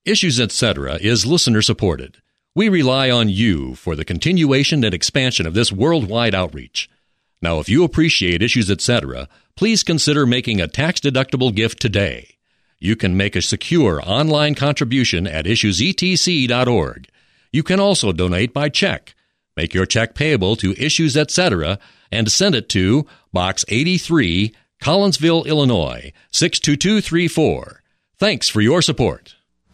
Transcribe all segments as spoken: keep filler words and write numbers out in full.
Issues Etc. is listener-supported. We rely on you for the continuation and expansion of this worldwide outreach. Now, if you appreciate Issues Etc., please consider making a tax-deductible gift today. You can make a secure online contribution at issues e t c dot org. You can also donate by check. Make your check payable to Issues Etc. and send it to Box eighty-three, Collinsville, Illinois, six two two three four. Thanks for your support.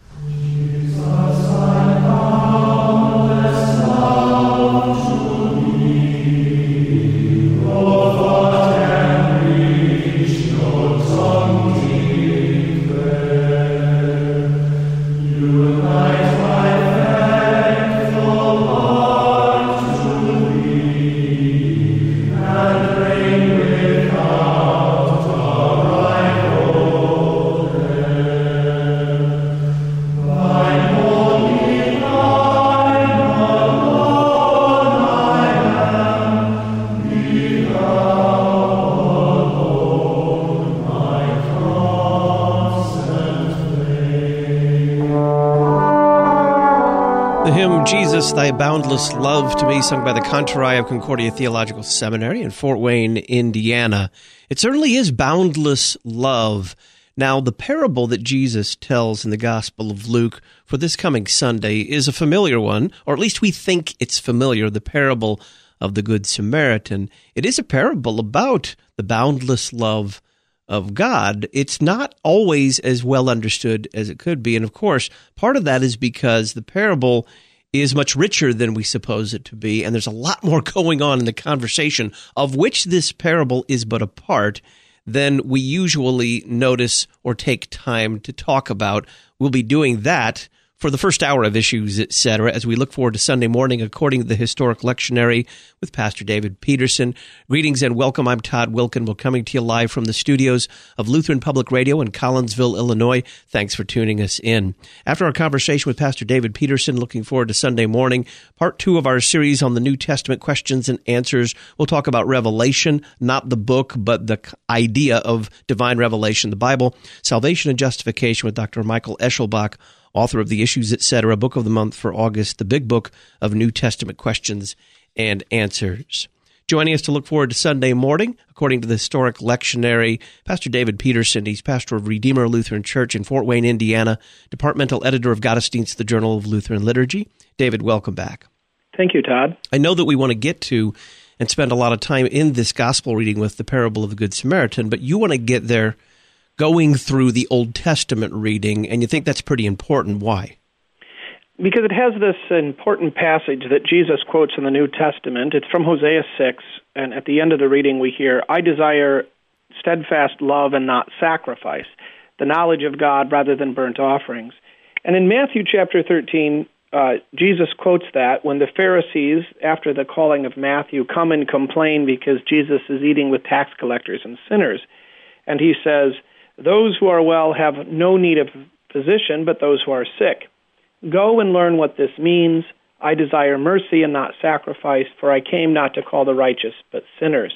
Thy Boundless Love to Me, sung by the Cantorai of Concordia Theological Seminary in Fort Wayne, Indiana. It certainly is boundless love. Now, the parable that Jesus tells in the Gospel of Luke for this coming Sunday is a familiar one, or at least we think it's familiar, the parable of the Good Samaritan. It is a parable about the boundless love of God. It's not always as well understood as it could be, and of course, part of that is because the parable is much richer than we suppose it to be, and there's a lot more going on in the conversation, of which this parable is but a part, than we usually notice or take time to talk about. We'll be doing that for the first hour of Issues, et cetera, as we look forward to Sunday morning according to the Historic Lectionary with Pastor David Peterson. Greetings and welcome. I'm Todd Wilkin. We're coming to you live from the studios of Lutheran Public Radio in Collinsville, Illinois. Thanks for tuning us in. After our conversation with Pastor David Peterson, looking forward to Sunday morning, part two of our series on the New Testament questions and answers. We'll talk about Revelation, not the book, but the idea of divine revelation, the Bible, salvation and justification with Doctor Michael Eschelbach, author of the Issues, et cetera, Book of the Month for August, the big book of New Testament questions and answers. Joining us to look forward to Sunday morning, according to the Historic Lectionary, Pastor David Peterson. He's pastor of Redeemer Lutheran Church in Fort Wayne, Indiana, departmental editor of Gottesdienst, the Journal of Lutheran Liturgy. David, welcome back. Thank you, Todd. I know that we want to get to and spend a lot of time in this gospel reading with the parable of the Good Samaritan, but you want to get there going through the Old Testament reading, and you think that's pretty important. Why? Because it has this important passage that Jesus quotes in the New Testament. It's from Hosea six, and at the end of the reading we hear, I desire steadfast love and not sacrifice, the knowledge of God rather than burnt offerings. And in Matthew chapter thirteen, uh, Jesus quotes that when the Pharisees, after the calling of Matthew, come and complain because Jesus is eating with tax collectors and sinners. And he says, those who are well have no need of physician, but those who are sick. Go and learn what this means. I desire mercy and not sacrifice, for I came not to call the righteous, but sinners.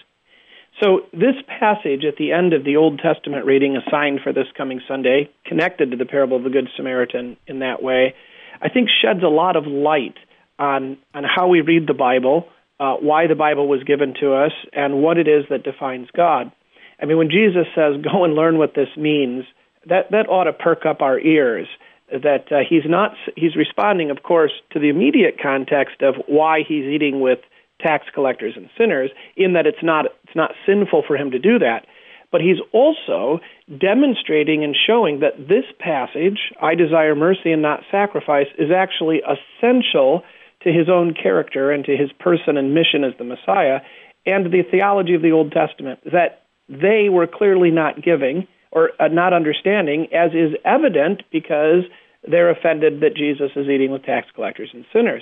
So this passage at the end of the Old Testament reading assigned for this coming Sunday, connected to the parable of the Good Samaritan in that way, I think sheds a lot of light on, on how we read the Bible, uh, why the Bible was given to us, and what it is that defines God. I mean, when Jesus says, go and learn what this means, that, that ought to perk up our ears, that uh, he's not, he's responding, of course, to the immediate context of why he's eating with tax collectors and sinners, in that it's not, it's not sinful for him to do that. But he's also demonstrating and showing that this passage, I desire mercy and not sacrifice, is actually essential to his own character and to his person and mission as the Messiah, and the theology of the Old Testament, that they were clearly not giving or uh, not understanding, as is evident because they're offended that Jesus is eating with tax collectors and sinners.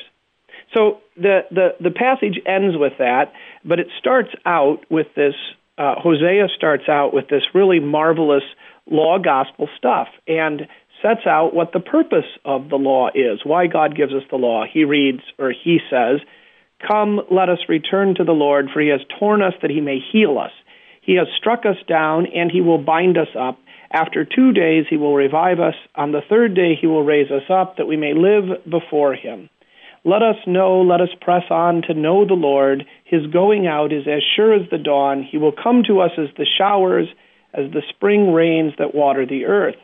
So the, the, the passage ends with that, but it starts out with this, uh, Hosea starts out with this really marvelous law gospel stuff and sets out what the purpose of the law is, why God gives us the law. He reads, or he says, come, let us return to the Lord, for he has torn us that he may heal us. He has struck us down, and he will bind us up. After two days he will revive us. On the third day he will raise us up, that we may live before him. Let us know, let us press on to know the Lord. His going out is as sure as the dawn. He will come to us as the showers, as the spring rains that water the earth.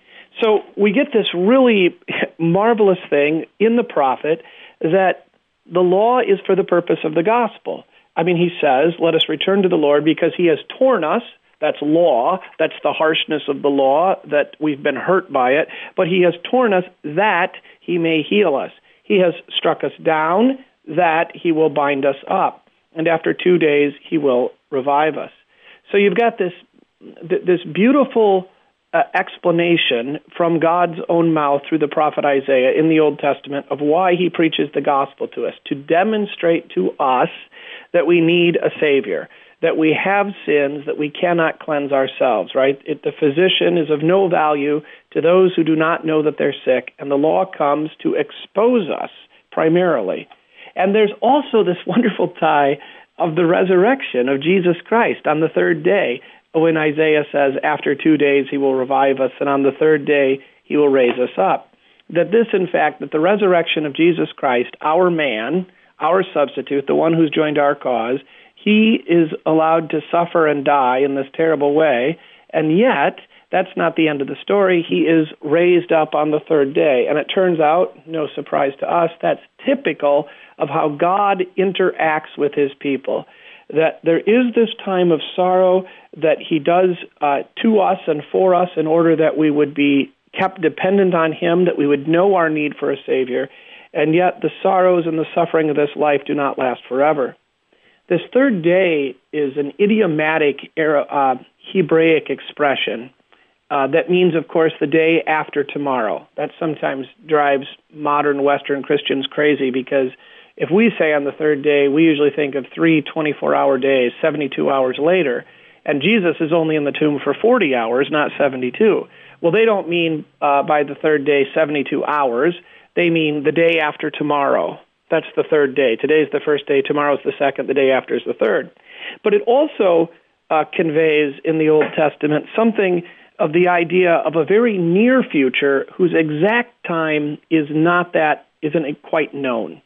So we get this really marvelous thing in the prophet that the law is for the purpose of the gospel. I mean, he says, let us return to the Lord because he has torn us. That's law. That's the harshness of the law, that we've been hurt by it. But he has torn us that he may heal us. He has struck us down that he will bind us up. And after two days, he will revive us. So you've got this, this beautiful uh, explanation from God's own mouth through the prophet Isaiah in the Old Testament of why he preaches the gospel to us, to demonstrate to us that we need a Savior, that we have sins that we cannot cleanse ourselves, right? It, the physician is of no value to those who do not know that they're sick, and the law comes to expose us primarily. And there's also this wonderful tie of the resurrection of Jesus Christ on the third day, when Isaiah says, after two days he will revive us, and on the third day he will raise us up. That this, in fact, that the resurrection of Jesus Christ, our man, our substitute, the one who's joined our cause, he is allowed to suffer and die in this terrible way, and yet that's not the end of the story. He is raised up on the third day, and it turns out, no surprise to us, that's typical of how God interacts with his people, that there is this time of sorrow that he does uh, to us and for us in order that we would be kept dependent on him, that we would know our need for a Savior, and yet the sorrows and the suffering of this life do not last forever. This third day is an idiomatic era, uh, Hebraic expression uh, that means, of course, the day after tomorrow. That sometimes drives modern Western Christians crazy because if we say on the third day, we usually think of three twenty-four-hour days, seventy-two hours later, and Jesus is only in the tomb for forty hours, not seventy-two. Well, they don't mean uh, by the third day seventy-two hours. They mean the day after tomorrow. That's the third day. Today's the first day, tomorrow's the second, the day after is the third. But it also uh, conveys in the Old Testament something of the idea of a very near future whose exact time is not that, isn't quite known.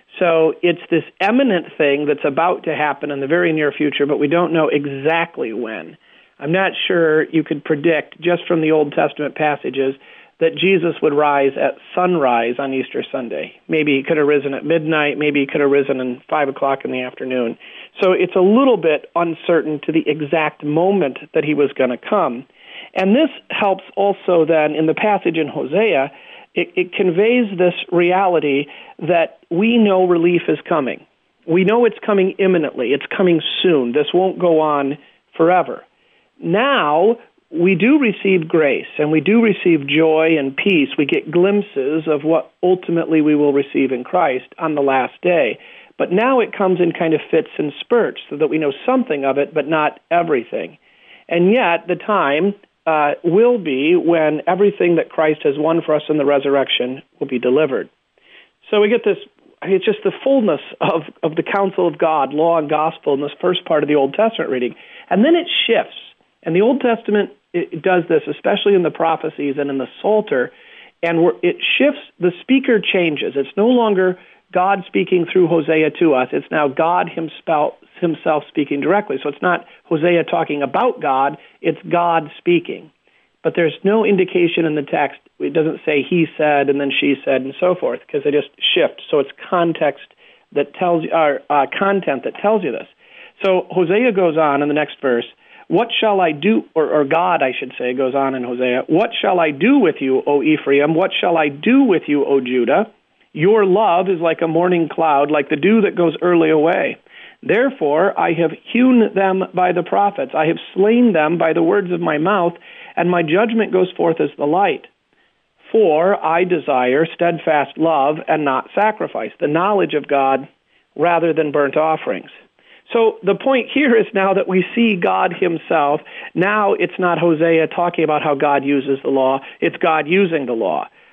So it's this imminent thing that's about to happen in the very near future, but we don't know exactly when. I'm not sure you could predict, just from the Old Testament passages, that Jesus would rise at sunrise on Easter Sunday. Maybe he could have risen at midnight. Maybe he could have risen at five o'clock in the afternoon. So it's a little bit uncertain to the exact moment that he was going to come. And this helps also then in the passage in Hosea. It, it conveys this reality that we know relief is coming. We know it's coming imminently. It's coming soon. This won't go on forever. Now, we do receive grace, and we do receive joy and peace. We get glimpses of what ultimately we will receive in Christ on the last day. But now it comes in kind of fits and spurts, so that we know something of it, but not everything. And yet, the time uh, will be when everything that Christ has won for us in the resurrection will be delivered. So we get this, I mean, it's just the fullness of, of the counsel of God, law and gospel, in this first part of the Old Testament reading. And then it shifts. And the Old Testament it does this, especially in the prophecies and in the Psalter, and we're, it shifts, the speaker changes. It's no longer God speaking through Hosea to us. It's now God himself, himself speaking directly. So it's not Hosea talking about God, it's God speaking. But there's no indication in the text. It doesn't say he said and then she said and so forth, because they just shift. So it's context that tells you, or uh, content that tells you this. So Hosea goes on in the next verse, what shall I do, or, or God, I should say, goes on in Hosea, what shall I do with you, O Ephraim? What shall I do with you, O Judah? Your love is like a morning cloud, like the dew that goes early away. Therefore, I have hewn them by the prophets. I have slain them by the words of my mouth, and my judgment goes forth as the light. For I desire steadfast love and not sacrifice, the knowledge of God rather than burnt offerings. So the point here is now that we see God himself. Now it's not Hosea talking about how God uses the law. It's God using the law.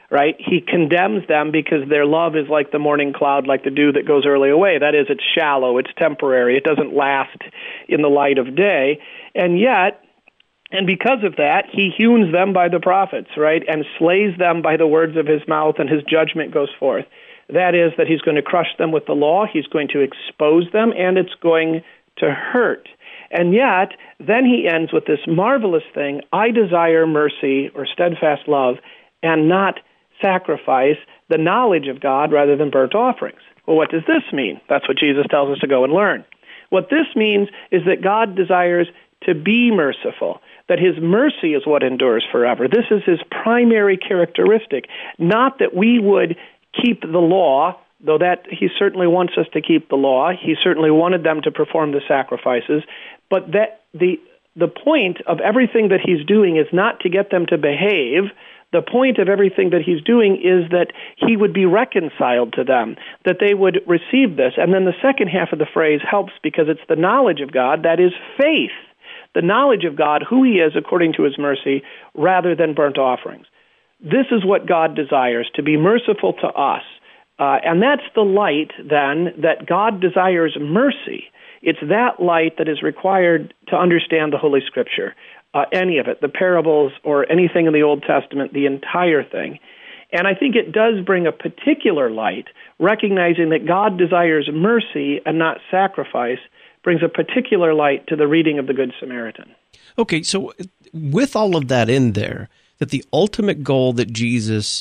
right? He condemns them because their love is like the morning cloud, like the dew that goes early away. That is, it's shallow, it's temporary, it doesn't last in the light of day. And yet, and because of that, he hews them by the prophets, right, and slays them by the words of his mouth, and his judgment goes forth. That is, that he's going to crush them with the law, he's going to expose them, and it's going to hurt. And yet, then he ends with this marvelous thing, I desire mercy or steadfast love and not sacrifice, the knowledge of God rather than burnt offerings. Well, what does this mean? That's what Jesus tells us to go and learn. What this means is that God desires to be merciful, that his mercy is what endures forever. This is his primary characteristic, not that we would keep the law, though that he certainly wants us to keep the law. He certainly wanted them to perform the sacrifices, but that the the point of everything that he's doing is not to get them to behave. The point of everything that he's doing is that he would be reconciled to them, that they would receive this. And then the second half of the phrase helps because it's the knowledge of God, that is faith, the knowledge of God, who he is according to his mercy, rather than burnt offerings. This is what God desires, to be merciful to us. Uh, and that's the light, then, that God desires mercy. It's that light that is required to understand the Holy Scripture, uh, any of it, the parables or anything in the Old Testament, the entire thing. And I think it does bring a particular light, recognizing that God desires mercy and not sacrifice, brings a particular light to the reading of the Good Samaritan. Okay, so with all of that in there, that the ultimate goal that Jesus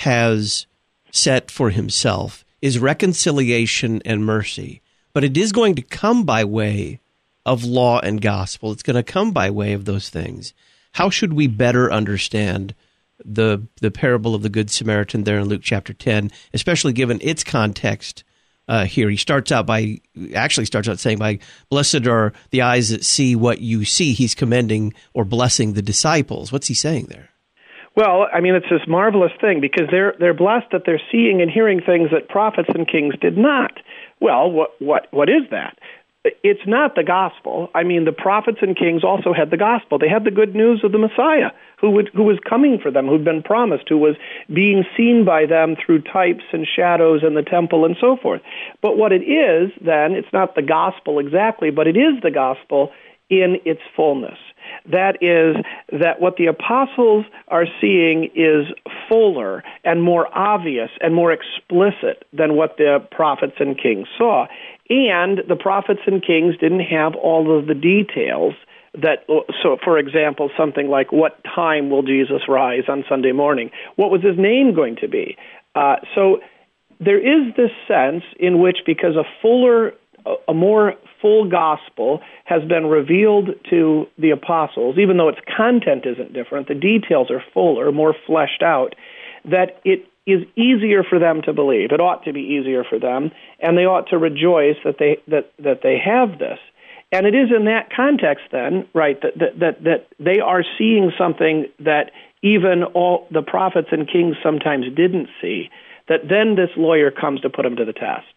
has set for himself is reconciliation and mercy, but it is going to come by way of law and gospel. It's going to come by way of those things. How should we better understand the the parable of the Good Samaritan there in Luke chapter ten, especially given its context uh, here? He starts out by, actually starts out saying, by blessed are the eyes that see what you see. He's commending or blessing the disciples. What's he saying there? Well, I mean, it's this marvelous thing because they're they're blessed that they're seeing and hearing things that prophets and kings did not. Well, what what what is that? It's not the gospel. I mean, the prophets and kings also had the gospel. They had the good news of the Messiah, who would, who was coming for them, who'd been promised, who was being seen by them through types and shadows in the temple and so forth. But what it is, then, it's not the gospel exactly, but it is the gospel in its fullness. That is, that what the apostles are seeing is fuller and more obvious and more explicit than what the prophets and kings saw. And the prophets and kings didn't have all of the details that, so for example, something like what time will Jesus rise on Sunday morning? What was his name going to be? Uh, so there is this sense in which, because a fuller, a more full gospel has been revealed to the apostles, even though its content isn't different, the details are fuller, more fleshed out, that it is easier for them to believe. It ought to be easier for them, and they ought to rejoice that they that, that they have this. And it is in that context, then, right, that that, that that they are seeing something that even all the prophets and kings sometimes didn't see, that then this lawyer comes to put them to the test.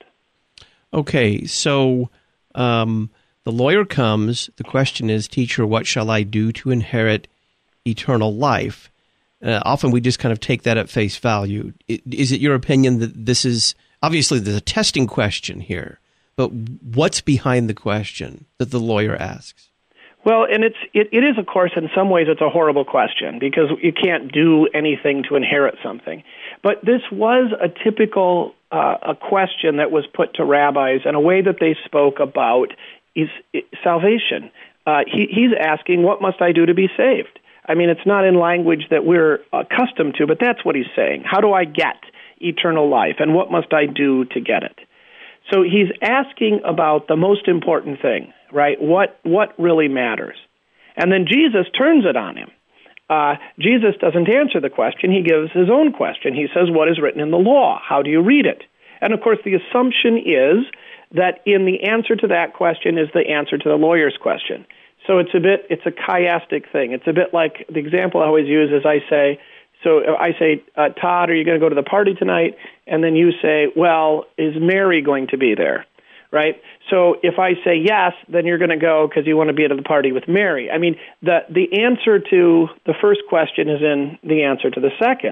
Okay, so um, the lawyer comes. The question is, teacher, what shall I do to inherit eternal life? Uh, often we just kind of take that at face value. Is it your opinion that this is, obviously there's a testing question here, but what's behind the question that the lawyer asks? Well, and it's it, it is, of course, in some ways it's a horrible question because you can't do anything to inherit something. But this was a typical uh, a question that was put to rabbis in a way that they spoke about is, is salvation. Uh, he, he's asking, what must I do to be saved? I mean, it's not in language that we're accustomed to, but that's what he's saying. How do I get eternal life, and what must I do to get it? So he's asking about the most important thing, right? What what really matters? And then Jesus turns it on him. Uh, Jesus doesn't answer the question. He gives his own question. He says, what is written in the law? How do you read it? And, of course, the assumption is that in the answer to that question is the answer to the lawyer's question. So it's a bit, it's a chiastic thing. It's a bit like the example I always use is I say, so I say, uh, Todd, are you going to go to the party tonight? And then you say, well, is Mary going to be there? Right? So if I say yes, then you're going to go because you want to be at the party with Mary. I mean, the the answer to the first question is in the answer to the second.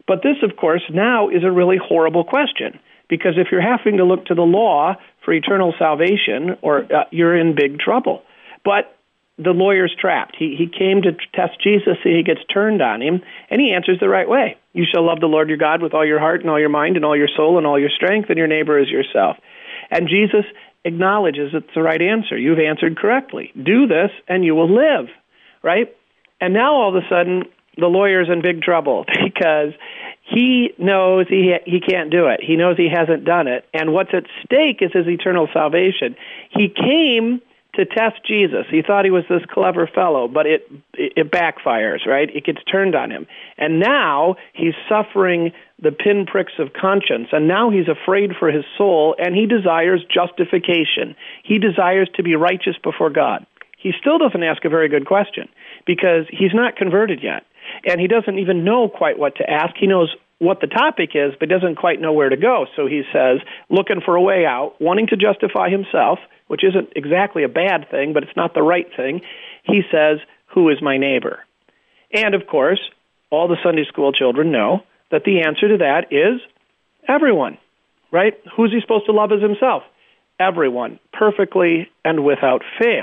But this, of course, now is a really horrible question, because if you're having to look to the law for eternal salvation, or uh, you're in big trouble. But the lawyer's trapped. He he came to test Jesus, and he gets turned on him, and he answers the right way. You shall love the Lord your God with all your heart and all your mind and all your soul and all your strength, and your neighbor as yourself. And Jesus acknowledges it's the right answer. You've answered correctly. Do this, and you will live, right? And now all of a sudden, the lawyer's in big trouble because he knows he ha- he can't do it. He knows he hasn't done it, and what's at stake is his eternal salvation. He came to test Jesus. He thought he was this clever fellow, but it, it it backfires, right? It gets turned on him. And now he's suffering the pinpricks of conscience, and now he's afraid for his soul, and he desires justification. He desires to be righteous before God. He still doesn't ask a very good question because he's not converted yet, and he doesn't even know quite what to ask. He knows what the topic is, but doesn't quite know where to go. So he says, looking for a way out, wanting to justify himself, which isn't exactly a bad thing, but it's not the right thing. He says, who is my neighbor? And, of course, all the Sunday school children know that the answer to that is everyone, right? Who's he supposed to love as himself? Everyone, perfectly and without fail.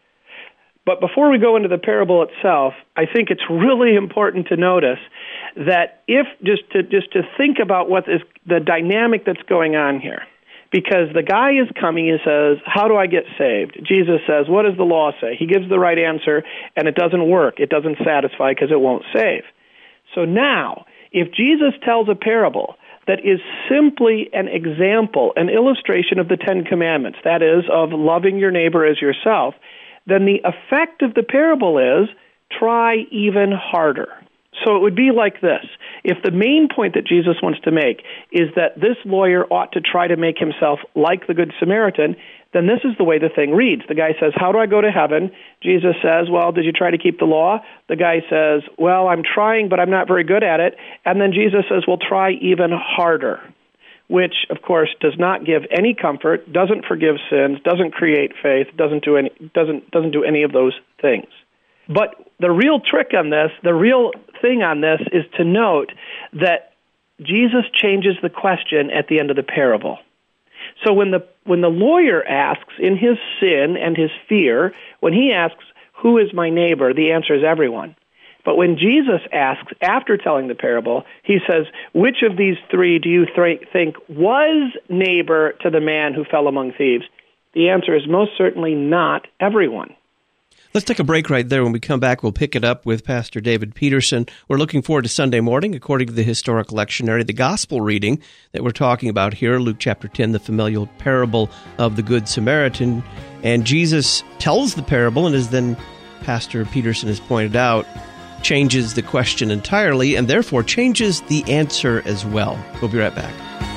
But before we go into the parable itself, I think it's really important to notice that if just to just to think about what is the dynamic that's going on here. Because the guy is coming, he says, how do I get saved? Jesus says, what does the law say? He gives the right answer, and it doesn't work. It doesn't satisfy because it won't save. So now, if Jesus tells a parable that is simply an example, an illustration of the Ten Commandments, that is, of loving your neighbor as yourself, then the effect of the parable is try even harder. So it would be like this. If the main point that Jesus wants to make is that this lawyer ought to try to make himself like the Good Samaritan, then this is the way the thing reads. The guy says, how do I go to heaven? Jesus says, well, did you try to keep the law? The guy says, well, I'm trying, but I'm not very good at it. And then Jesus says, well, try even harder, which, of course, does not give any comfort, doesn't forgive sins, doesn't create faith, doesn't do any, doesn't, doesn't do any of those things. But the real trick on this, the real thing on this is to note that Jesus changes the question at the end of the parable. So when the when the lawyer asks in his sin and his fear, when he asks, who is my neighbor, the answer is everyone. But when Jesus asks after telling the parable, he says, which of these three do you th- think was neighbor to the man who fell among thieves? The answer is most certainly not everyone. Let's take a break right there. When we come back, we'll pick it up with Pastor David Peterson. We're looking forward to Sunday morning, according to the historic lectionary, the gospel reading that we're talking about here, Luke chapter ten, the familial parable of the Good Samaritan. And Jesus tells the parable, and as then Pastor Peterson has pointed out, changes the question entirely, and therefore changes the answer as well. We'll be right back.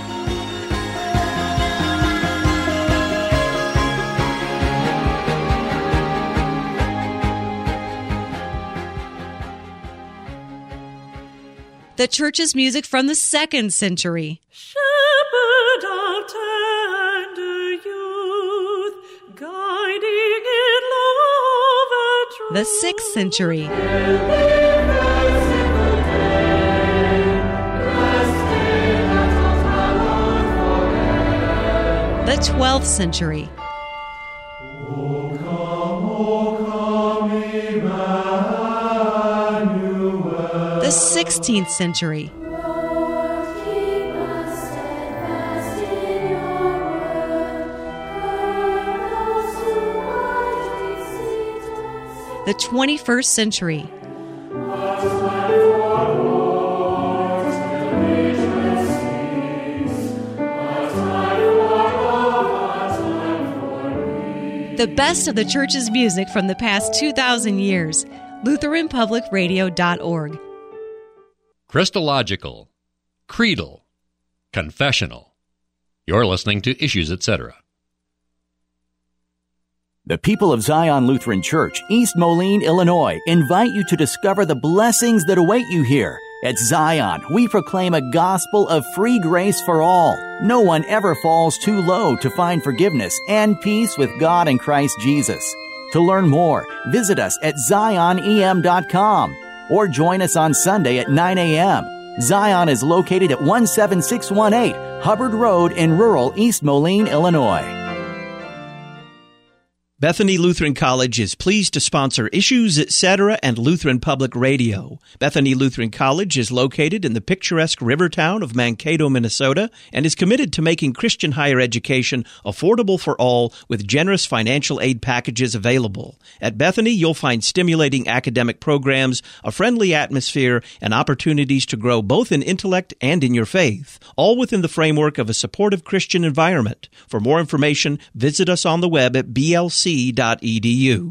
The church's music from the second century. Shepherd of tender youth, guiding in love and truth. The sixth century. The twelfth century. O come, O come, Emmanuel. The sixteenth century. Lord, keep us steadfast in your word. Us to right. The twenty-first century. The best of the church's music from the past two thousand years. Lutheran Public Radio dot org. Christological, creedal, confessional. You're listening to Issues, et cetera. The people of Zion Lutheran Church, East Moline, Illinois, invite you to discover the blessings that await you here. At Zion, we proclaim a gospel of free grace for all. No one ever falls too low to find forgiveness and peace with God and Christ Jesus. To learn more, visit us at zion e m dot com or join us on Sunday at nine a.m. Zion is located at one seven six one eight Hubbard Road in rural East Moline, Illinois. Bethany Lutheran College is pleased to sponsor Issues, et cetera and Lutheran Public Radio. Bethany Lutheran College is located in the picturesque river town of Mankato, Minnesota, and is committed to making Christian higher education affordable for all with generous financial aid packages available. At Bethany, you'll find stimulating academic programs, a friendly atmosphere, and opportunities to grow both in intellect and in your faith, all within the framework of a supportive Christian environment. For more information, visit us on the web at b l c dot e d u.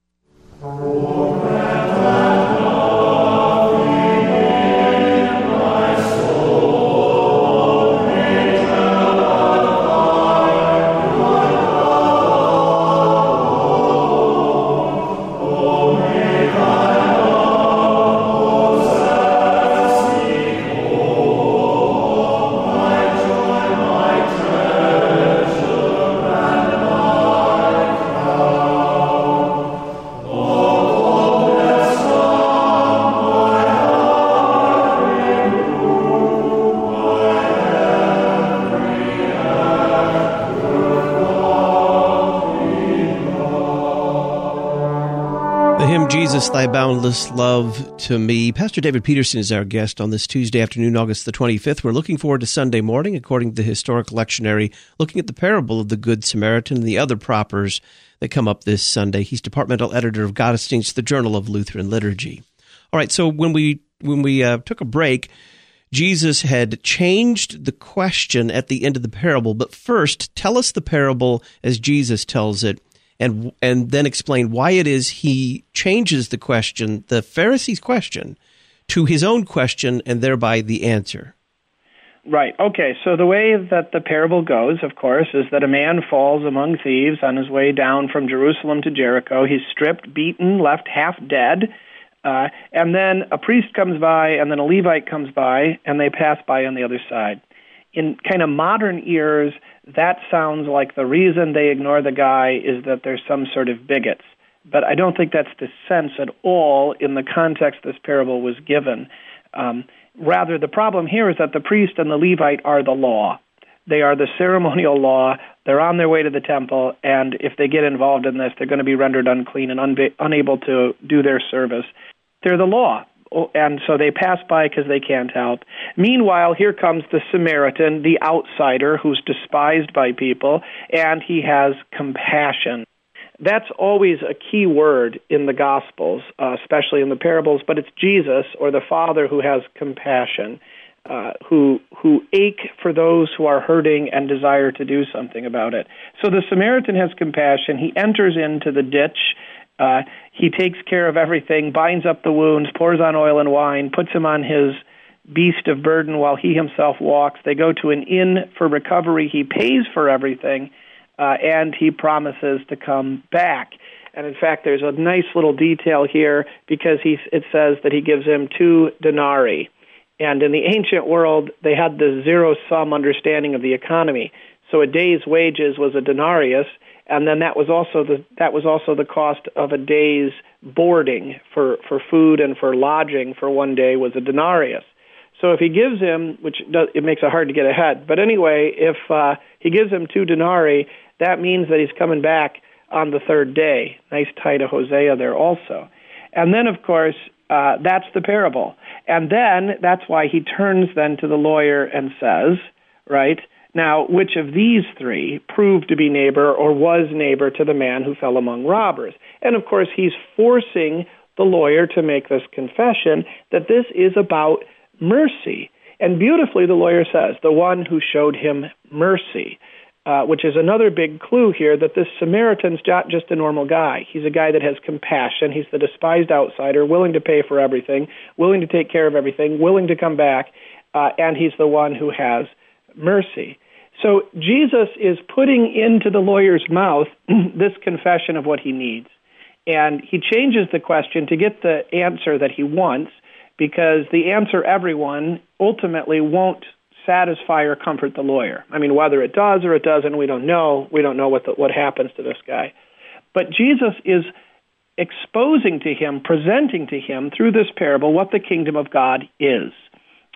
Jesus, thy boundless love to me. Pastor David Peterson is our guest on this Tuesday afternoon, August the twenty-fifth. We're looking forward to Sunday morning, according to the historic lectionary, looking at the parable of the Good Samaritan and the other propers that come up this Sunday. He's departmental editor of Gottesdienst, the Journal of Lutheran Liturgy. All right, so when we when we uh, took a break, Jesus had changed the question at the end of the parable. But first, tell us the parable as Jesus tells it, and and then explain why it is he changes the question, the Pharisees' question, to his own question, and thereby the answer. Right. Okay, so the way that the parable goes, of course, is that a man falls among thieves on his way down from Jerusalem to Jericho. He's stripped, beaten, left half dead, uh, and then a priest comes by, and then a Levite comes by, and they pass by on the other side. In kind of modern ears, that sounds like the reason they ignore the guy is that there's some sort of bigots. But I don't think that's the sense at all in the context this parable was given. Um, rather, the problem here is that the priest and the Levite are the law. They are the ceremonial law. They're on their way to the temple, and if they get involved in this, they're going to be rendered unclean and unba- unable to do their service. They're the law. And so they pass by because they can't help. Meanwhile, here comes the Samaritan, the outsider who's despised by people, and he has compassion. That's always a key word in the Gospels, uh, especially in the parables, but it's Jesus or the Father who has compassion, uh, who who ache for those who are hurting and desire to do something about it. So the Samaritan has compassion. He enters into the ditch. Uh, he takes care of everything, binds up the wounds, pours on oil and wine, puts him on his beast of burden while he himself walks. They go to an inn for recovery. He pays for everything, uh, and he promises to come back. And in fact, there's a nice little detail here because he, it says that he gives him two denarii. And in the ancient world, they had the zero-sum understanding of the economy. So a day's wages was a denarius, and then that was also the that was also the cost of a day's boarding for, for food and for lodging for one day was a denarius. So if he gives him, which does, it makes it hard to get ahead, but anyway, if uh, he gives him two denarii, that means that he's coming back on the third day. Nice tie to Hosea there also. And then, of course, uh, that's the parable. And then that's why he turns then to the lawyer and says, right, now, which of these three proved to be neighbor or was neighbor to the man who fell among robbers? And, of course, he's forcing the lawyer to make this confession that this is about mercy. And beautifully, the lawyer says, the one who showed him mercy, uh, which is another big clue here that this Samaritan's not just a normal guy. He's a guy that has compassion. He's the despised outsider, willing to pay for everything, willing to take care of everything, willing to come back, uh, and he's the one who has mercy. So Jesus is putting into the lawyer's mouth this confession of what he needs. And he changes the question to get the answer that he wants, because the answer everyone ultimately won't satisfy or comfort the lawyer. I mean, whether it does or it doesn't, we don't know. We don't know what the, what happens to this guy. But Jesus is exposing to him, presenting to him through this parable what the kingdom of God is.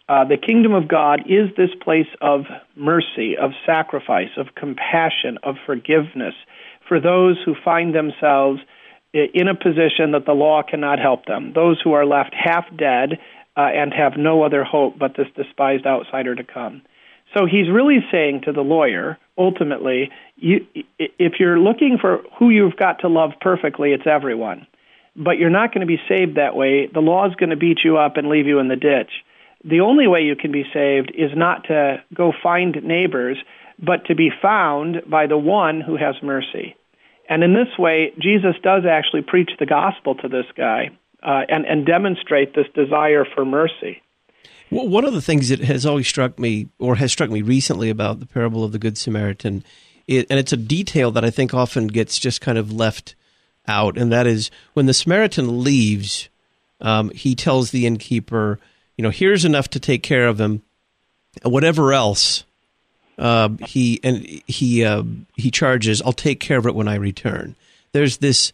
Uh, the kingdom of God is this place of mercy, of sacrifice, of compassion, of forgiveness for those who find themselves in a position that the law cannot help them, those who are left half dead uh, and have no other hope but this despised outsider to come. So he's really saying to the lawyer, ultimately, you, if you're looking for who you've got to love perfectly, it's everyone. But you're not going to be saved that way. The law is going to beat you up and leave you in the ditch. The only way you can be saved is not to go find neighbors, but to be found by the one who has mercy. And in this way, Jesus does actually preach the gospel to this guy uh, and, and demonstrate this desire for mercy. Well, one of the things that has always struck me, or has struck me recently about the parable of the Good Samaritan, it, and it's a detail that I think often gets just kind of left out, and that is when the Samaritan leaves, um, he tells the innkeeper, you know, here's enough to take care of him, and whatever else uh, he and he uh, he charges, I'll take care of it when I return. There's this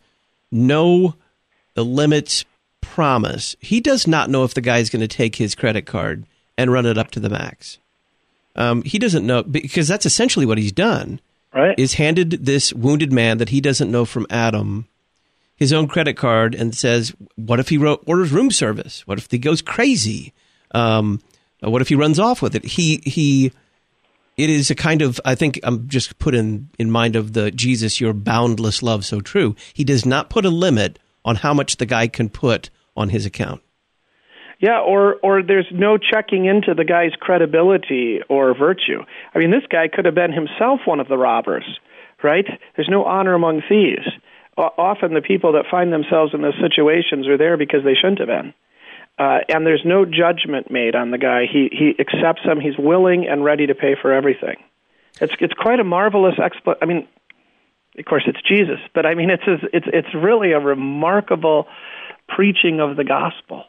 no limits promise. He does not know if the guy's going to take his credit card and run it up to the max. Um, he doesn't know, because that's essentially what he's done. Right. Is handed this wounded man that he doesn't know from Adam his own credit card and says, what if he wrote, orders room service? What if he goes crazy? Um, what if he runs off with it? He he. It is a kind of, I think I'm just put in, in mind of the Jesus, your boundless love so true. He does not put a limit on how much the guy can put on his account. Yeah, or or there's no checking into the guy's credibility or virtue. I mean, this guy could have been himself one of the robbers, right? There's no honor among thieves. O- often the people that find themselves in those situations are there because they shouldn't have been. Uh, and there's no judgment made on the guy. He he accepts them. He's willing and ready to pay for everything. It's it's quite a marvelous expl- I mean, of course, it's Jesus, but I mean, it's it's it's really a remarkable preaching of the gospel.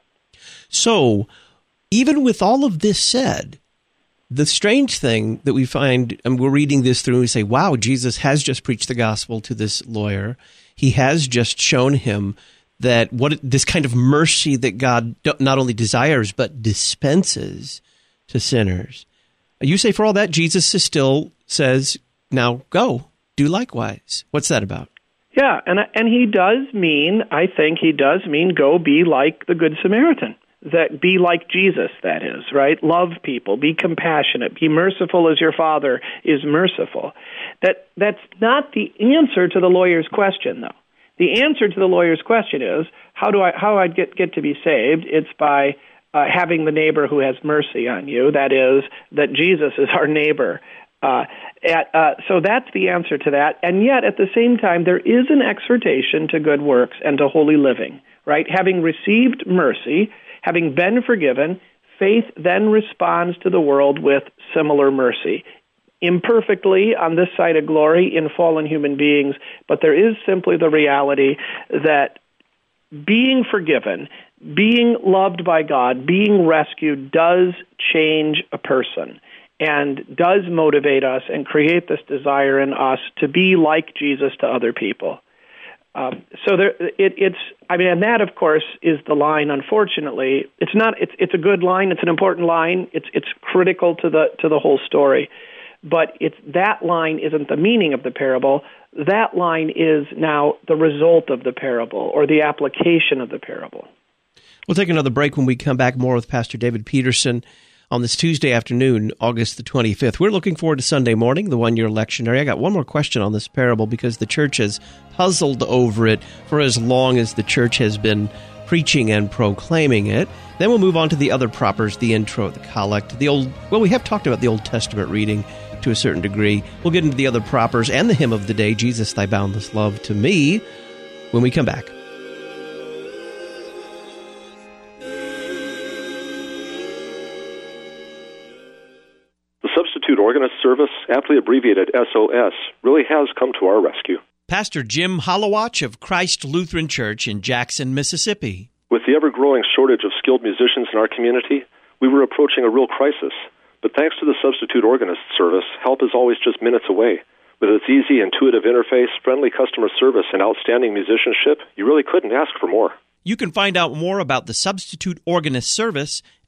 So, even with all of this said, the strange thing that we find, and we're reading this through, and we say, wow, Jesus has just preached the gospel to this lawyer. He has just shown him that what this kind of mercy that God not only desires, but dispenses to sinners. You say for all that, Jesus still says, now go, do likewise. What's that about? Yeah, and and he does mean, I think he does mean, go be like the Good Samaritan. That be like Jesus, that is, right? Love people, be compassionate, be merciful as your Father is merciful. That that's not the answer to the lawyer's question, though. The answer to the lawyer's question is, how do I how I get get to be saved? It's by uh, having the neighbor who has mercy on you. That is, that Jesus is our neighbor. Uh, at, uh, so that's the answer to that. And yet, at the same time, there is an exhortation to good works and to holy living, right? Having received mercy, having been forgiven, faith then responds to the world with similar mercy. Imperfectly on this side of glory in fallen human beings, but there is simply the reality that being forgiven, being loved by God, being rescued does change a person and does motivate us and create this desire in us to be like Jesus to other people. Um, so there, it, it's, I mean, and that, of course, is the line. Unfortunately, it's not. It's it's a good line. It's an important line. It's it's critical to the to the whole story. But it's that line isn't the meaning of the parable. That line is now the result of the parable or the application of the parable. We'll take another break. When we come back, more with Pastor David Peterson on this Tuesday afternoon, August the twenty-fifth. We're looking forward to Sunday morning, the one-year lectionary. I got one more question on this parable because the church has puzzled over it for as long as the church has been preaching and proclaiming it. Then we'll move on to the other propers, the intro, the collect, the old, well, we have talked about the Old Testament reading to a certain degree. We'll get into the other propers and the hymn of the day, Jesus, Thy Boundless Love to Me, when we come back. The Substitute Organist Service, aptly abbreviated S O S, really has come to our rescue. Pastor Jim Hollowatch of Christ Lutheran Church in Jackson, Mississippi. With the ever-growing shortage of skilled musicians in our community, we were approaching a real crisis. But thanks to the Substitute Organist Service, help is always just minutes away. With its easy, intuitive interface, friendly customer service, and outstanding musicianship, you really couldn't ask for more. You can find out more about the Substitute Organist Service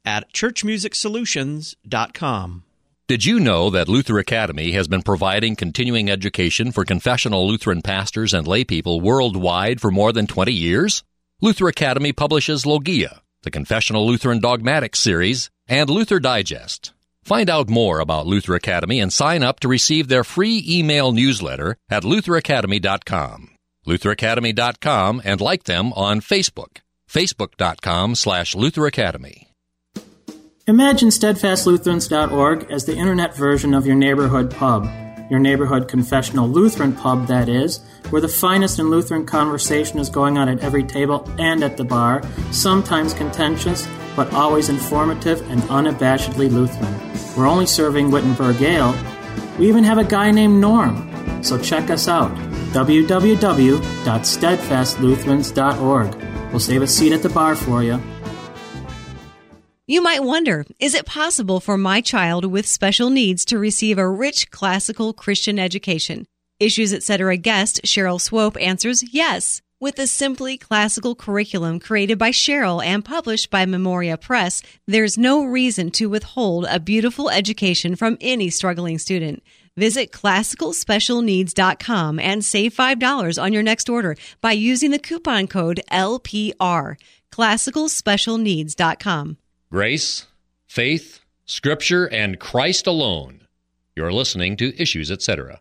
at church music solutions dot com. Did you know that Luther Academy has been providing continuing education for confessional Lutheran pastors and laypeople worldwide for more than twenty years? Luther Academy publishes Logia, the Confessional Lutheran Dogmatics series, and Luther Digest. Find out more about Luther Academy and sign up to receive their free email newsletter at luther academy dot com. luther academy dot com, and like them on Facebook, facebook dot com slash Luther Academy. Imagine steadfast lutherans dot org as the internet version of your neighborhood pub. Your neighborhood confessional Lutheran pub, that is, where the finest in Lutheran conversation is going on at every table and at the bar, sometimes contentious, but always informative and unabashedly Lutheran. We're only serving Wittenberg Ale. We even have a guy named Norm. So check us out, w w w dot steadfast lutherans dot org. We'll save a seat at the bar for you. You might wonder, is it possible for my child with special needs to receive a rich classical Christian education? Issues Etc. guest Cheryl Swope answers yes. With a simply classical curriculum created by Cheryl and published by Memoria Press, there's no reason to withhold a beautiful education from any struggling student. Visit classical special needs dot com and save five dollars on your next order by using the coupon code L P R. classical special needs dot com. Grace, faith, Scripture, and Christ alone. You're listening to Issues Etc.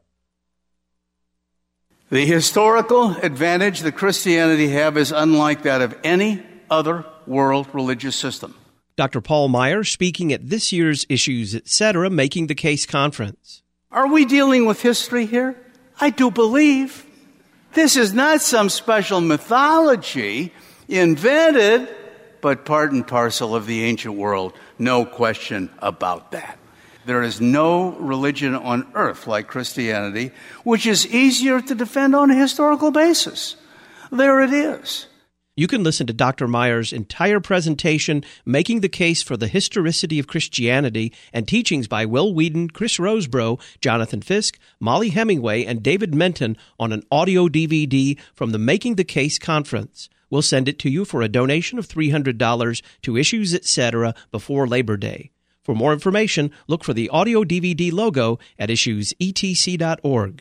The historical advantage that Christianity have is unlike that of any other world religious system. Doctor Paul Meyer speaking at this year's Issues Etc. Making the Case conference. Are we dealing with history here? I do believe. This is not some special mythology invented, but part and parcel of the ancient world. No question about that. There is no religion on earth like Christianity, which is easier to defend on a historical basis. There it is. You can listen to Doctor Meyer's entire presentation, Making the Case for the Historicity of Christianity, and teachings by Will Whedon, Chris Rosebrough, Jonathan Fisk, Molly Hemingway, and David Menton on an audio D V D from the Making the Case conference. We'll send it to you for a donation of three hundred dollars to Issues Etc. before Labor Day. For more information, look for the audio D V D logo at issues e t c dot org.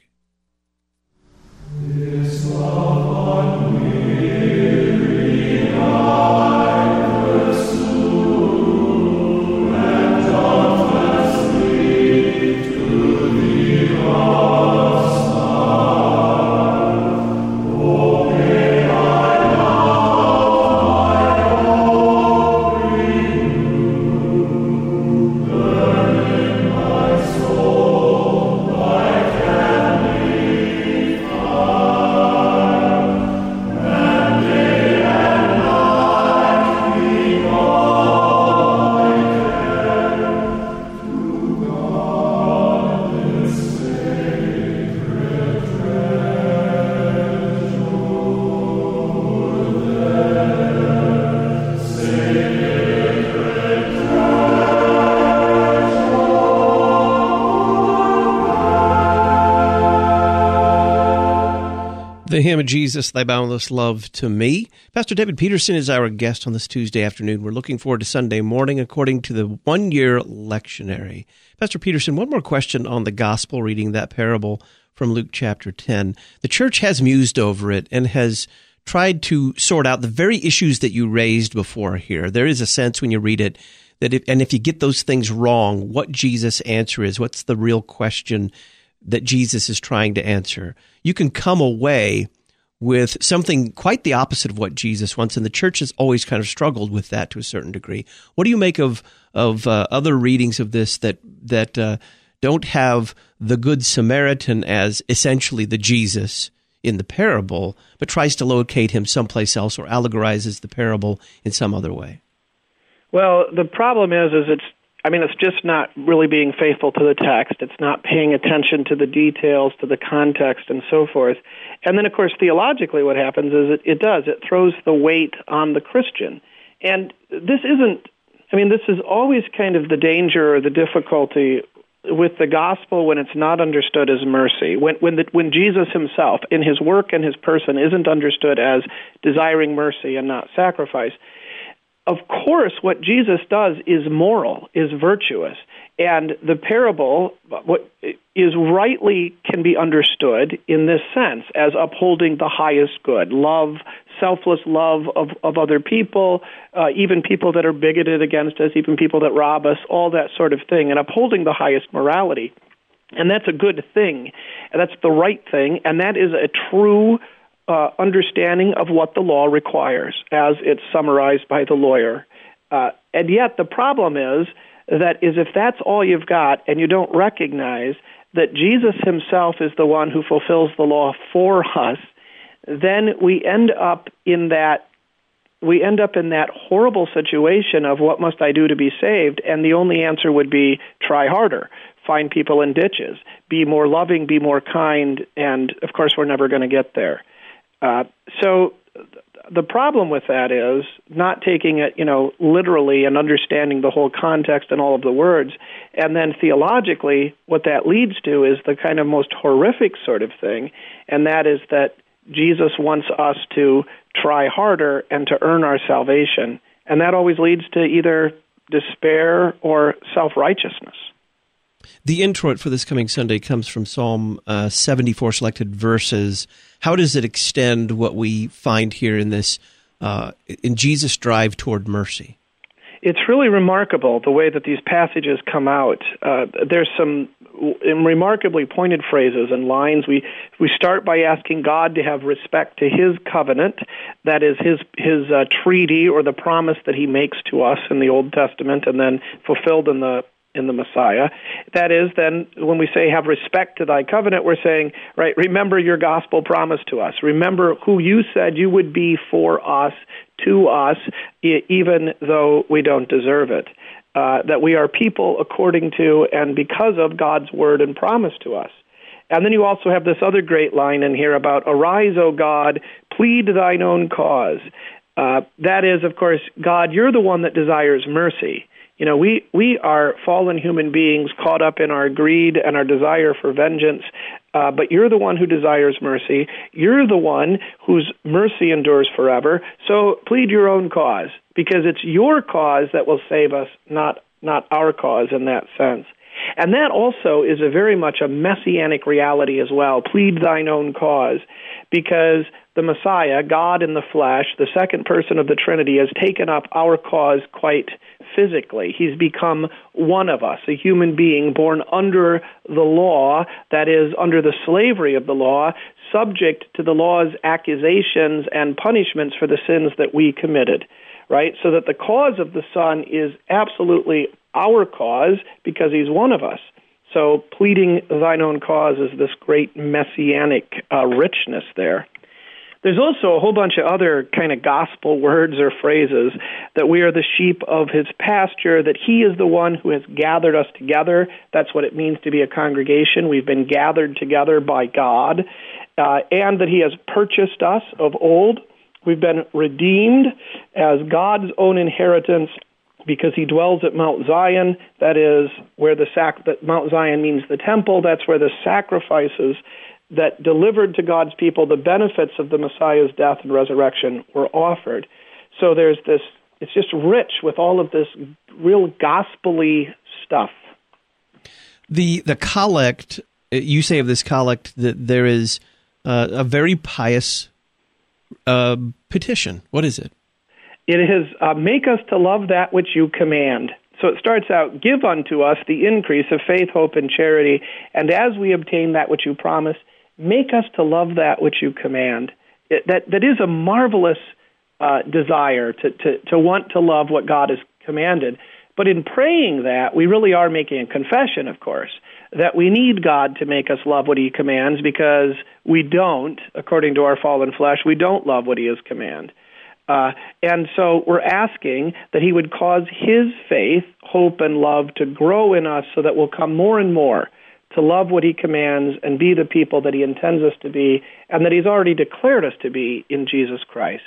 This love The hymn of Jesus, Thy Boundless Love to Me. Pastor David Peterson is our guest on this Tuesday afternoon. We're looking forward to Sunday morning according to the one-year lectionary. Pastor Peterson, one more question on the gospel reading, that parable from Luke chapter ten. The church has mused over it and has tried to sort out the very issues that you raised before here. There is a sense when you read it that if, and if you get those things wrong, what Jesus' answer is, what's the real question that Jesus is trying to answer. You can come away with something quite the opposite of what Jesus wants, and the church has always kind of struggled with that to a certain degree. What do you make of of uh, other readings of this that that uh, don't have the Good Samaritan as essentially the Jesus in the parable, but tries to locate him someplace else or allegorizes the parable in some other way? Well, the problem is, is it's I mean, it's just not really being faithful to the text. It's not paying attention to the details, to the context, and so forth. And then, of course, theologically what happens is it, it does. It throws the weight on the Christian. And this isn't, I mean, this is always kind of the danger or the difficulty with the gospel when it's not understood as mercy. When, when, the, when Jesus himself, in his work and his person, isn't understood as desiring mercy and not sacrifice. of course, what Jesus does is moral, is virtuous. And the parable what is rightly can be understood in this sense as upholding the highest good, love, selfless love of, of other people, uh, even people that are bigoted against us, even people that rob us, all that sort of thing, and upholding the highest morality. And that's a good thing, and that's the right thing, and that is a true uh, understanding of what the law requires, as it's summarized by the lawyer. Uh, and yet the problem is that is if that's all you've got and you don't recognize that Jesus himself is the one who fulfills the law for us, then we end up in that we end up in that horrible situation of what must I do to be saved? And the only answer would be try harder, find people in ditches, be more loving, be more kind, and of course we're never going to get there. Uh, so the problem with that is not taking it, you know, literally and understanding the whole context and all of the words. And then theologically, what that leads to is the kind of most horrific sort of thing, and that is that Jesus wants us to try harder and to earn our salvation. And that always leads to either despair or self-righteousness. The introit for this coming Sunday comes from Psalm uh, seventy-four selected verses. How does it extend what we find here in this, uh, in Jesus' drive toward mercy? It's really remarkable the way that these passages come out. Uh, there's some remarkably pointed phrases and lines. We we start by asking God to have respect to His covenant, that is His His uh, treaty or the promise that He makes to us in the Old Testament, and then fulfilled in the in the Messiah. That is, then, when we say have respect to thy covenant, we're saying, right, remember your gospel promise to us. Remember who you said you would be for us, to us, even though we don't deserve it. Uh, that we are people according to and because of God's word and promise to us. And then you also have this other great line in here about, arise, O God, plead thine own cause. Uh, that is, of course, God, you're the one that desires mercy. You know, we, we are fallen human beings caught up in our greed and our desire for vengeance, uh, but you're the one who desires mercy. You're the one whose mercy endures forever. So plead your own cause, because it's your cause that will save us, not not our cause in that sense. And that also is a very much a messianic reality as well. Plead thine own cause, because the Messiah, God in the flesh, the second person of the Trinity, has taken up our cause quite physically. He's become one of us, a human being born under the law, that is, under the slavery of the law, subject to the law's accusations and punishments for the sins that we committed, right? So that the cause of the Son is absolutely our cause because he's one of us. So pleading thine own cause is this great messianic uh, richness there. There's also a whole bunch of other kind of gospel words or phrases, that we are the sheep of his pasture, that he is the one who has gathered us together. That's what it means to be a congregation. We've been gathered together by God, uh, and that he has purchased us of old. We've been redeemed as God's own inheritance because he dwells at Mount Zion. That is where the sac- that Mount Zion means the temple. That's where the sacrifices that delivered to God's people the benefits of the Messiah's death and resurrection were offered. So there's this, it's just rich with all of this real gospel-y stuff. The the collect, you say of this collect that there is uh, a very pious uh, petition. What is it? It is, uh, make us to love that which you command. So it starts out, give unto us the increase of faith, hope, and charity, and as we obtain that which you promise, make us to love that which you command. It, that that is a marvelous uh, desire to, to, to want to love what God has commanded. But in praying that, we really are making a confession, of course, that we need God to make us love what he commands, because we don't, according to our fallen flesh, we don't love what he has commanded. Uh, and so we're asking that he would cause his faith, hope, and love to grow in us so that we'll come more and more to love what he commands and be the people that he intends us to be and that he's already declared us to be in Jesus Christ.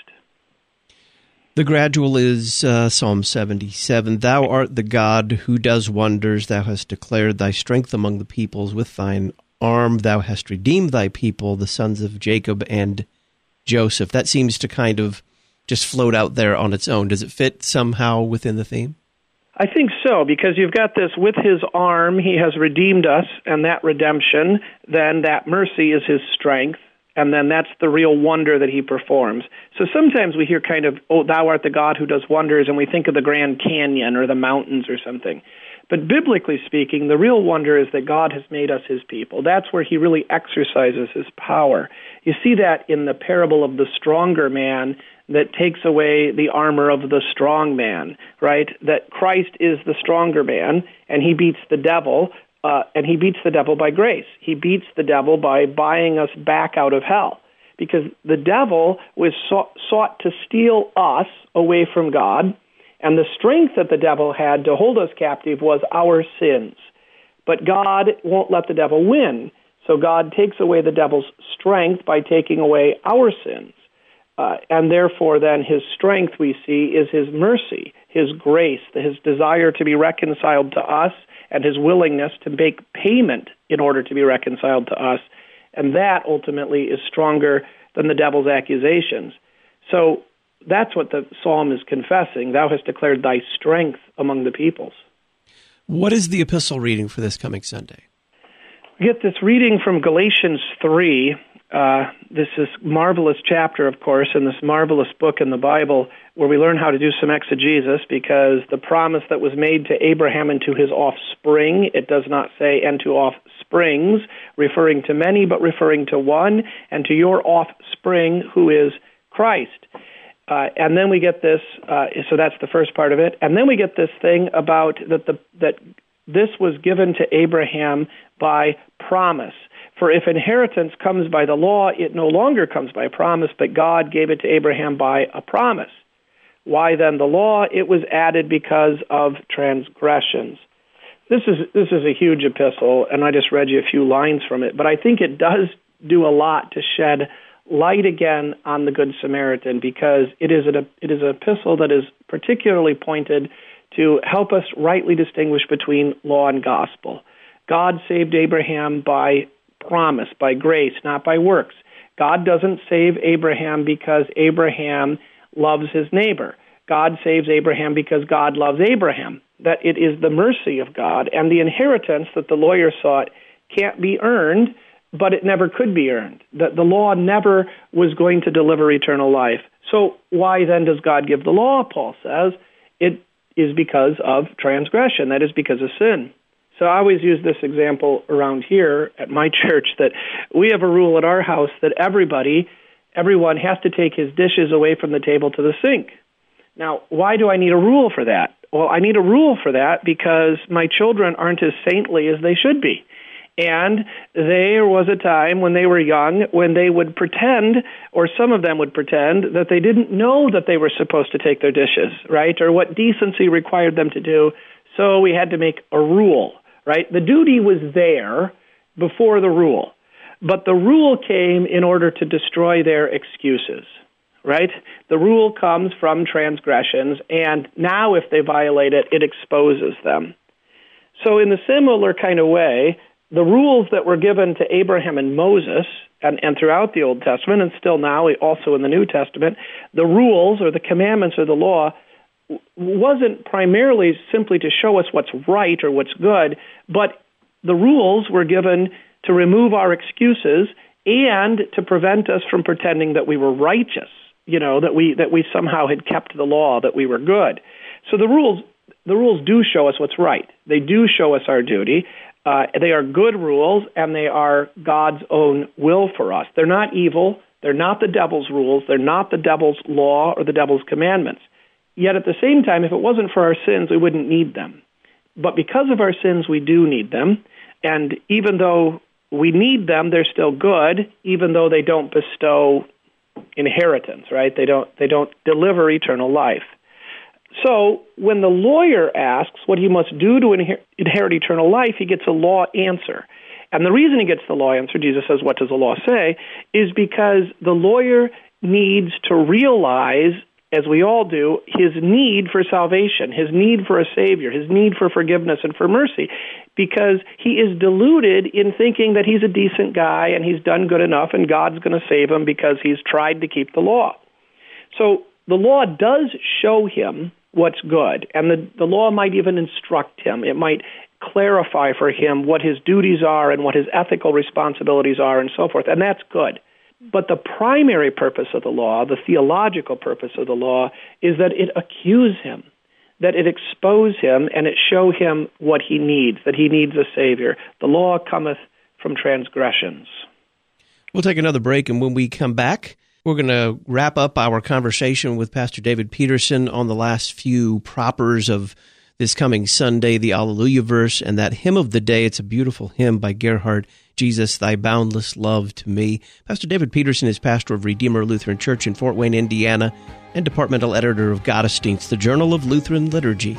The gradual is uh, Psalm seventy-seven. Thou art the God who does wonders. Thou hast declared thy strength among the peoples with thine arm. Thou hast redeemed thy people, the sons of Jacob and Joseph. That seems to kind of just float out there on its own. Does it fit somehow within the theme? I think so, because you've got this, with his arm, he has redeemed us, and that redemption, then that mercy is his strength, and then that's the real wonder that he performs. So sometimes we hear kind of, oh, thou art the God who does wonders, and we think of the Grand Canyon or the mountains or something. But biblically speaking, the real wonder is that God has made us his people. That's where he really exercises his power. You see that in the parable of the stronger man that takes away the armor of the strong man, right? That Christ is the stronger man, and he beats the devil, uh, and he beats the devil by grace. He beats the devil by buying us back out of hell, because the devil was sought, sought to steal us away from God, and the strength that the devil had to hold us captive was our sins. But God won't let the devil win, so God takes away the devil's strength by taking away our sins. Uh, and therefore, then, his strength, we see, is his mercy, his grace, his desire to be reconciled to us, and his willingness to make payment in order to be reconciled to us. And that, ultimately, is stronger than the devil's accusations. So that's what the psalm is confessing. Thou hast declared thy strength among the peoples. What is the epistle reading for this coming Sunday? We get this reading from Galatians three. Uh, this is marvelous chapter, of course, in this marvelous book in the Bible where we learn how to do some exegesis, because the promise that was made to Abraham and to his offspring, it does not say and to offsprings, referring to many, but referring to one, and to your offspring, who is Christ. Uh, and then we get this, uh, so that's the first part of it, and then we get this thing about that the that this was given to Abraham by promise. For if inheritance comes by the law, it no longer comes by promise, but God gave it to Abraham by a promise. Why then the law? It was added because of transgressions. This is this is a huge epistle, and I just read you a few lines from it, but I think it does do a lot to shed light again on the Good Samaritan, because it is an it is an epistle that is particularly pointed to help us rightly distinguish between law and gospel. God saved Abraham by promise, by grace, not by works. God doesn't save Abraham because Abraham loves his neighbor. God saves Abraham because God loves Abraham. That it is the mercy of God, and the inheritance that the lawyer sought can't be earned, but it never could be earned. That the law never was going to deliver eternal life. So why then does God give the law, Paul says? It is because of transgression. That is because of sin. So I always use this example around here at my church, that we have a rule at our house that everybody, everyone has to take his dishes away from the table to the sink. Now, why do I need a rule for that? Well, I need a rule for that because my children aren't as saintly as they should be. And there was a time when they were young when they would pretend, or some of them would pretend, that they didn't know that they were supposed to take their dishes, right, or what decency required them to do. So we had to make a rule. Right? The duty was there before the rule, but the rule came in order to destroy their excuses, right? The rule comes from transgressions, and now if they violate it, it exposes them. So in the similar kind of way, the rules that were given to Abraham and Moses, and, and throughout the Old Testament, and still now also in the New Testament, the rules or the commandments or the law wasn't primarily simply to show us what's right or what's good, but the rules were given to remove our excuses and to prevent us from pretending that we were righteous, you know, that we that we somehow had kept the law, that we were good. So the rules the rules do show us what's right. They do show us our duty. Uh, they are good rules, and they are God's own will for us. They're not evil. They're not the devil's rules. They're not the devil's law or the devil's commandments. Yet at the same time, if it wasn't for our sins, we wouldn't need them. But because of our sins, we do need them. And even though we need them, they're still good, even though they don't bestow inheritance, right? They don't, they don't deliver eternal life. So when the lawyer asks what he must do to inher- inherit eternal life, he gets a law answer. And the reason he gets the law answer, Jesus says, what does the law say, is because the lawyer needs to realize, as we all do, his need for salvation, his need for a Savior, his need for forgiveness and for mercy, because he is deluded in thinking that he's a decent guy and he's done good enough and God's going to save him because he's tried to keep the law. So the law does show him what's good, and the, the law might even instruct him. It might clarify for him what his duties are and what his ethical responsibilities are and so forth, and that's good. But the primary purpose of the law, the theological purpose of the law, is that it accuse him, that it expose him, and it show him what he needs, that he needs a Savior. The law cometh from transgressions. We'll take another break, and when we come back, we're going to wrap up our conversation with Pastor David Peterson on the last few propers of this coming Sunday, the Alleluia verse, and that hymn of the day. It's a beautiful hymn by Gerhard, Jesus, Thy Boundless Love to Me. Pastor David Peterson is pastor of Redeemer Lutheran Church in Fort Wayne, Indiana, and departmental editor of Gottesdienst, the Journal of Lutheran Liturgy.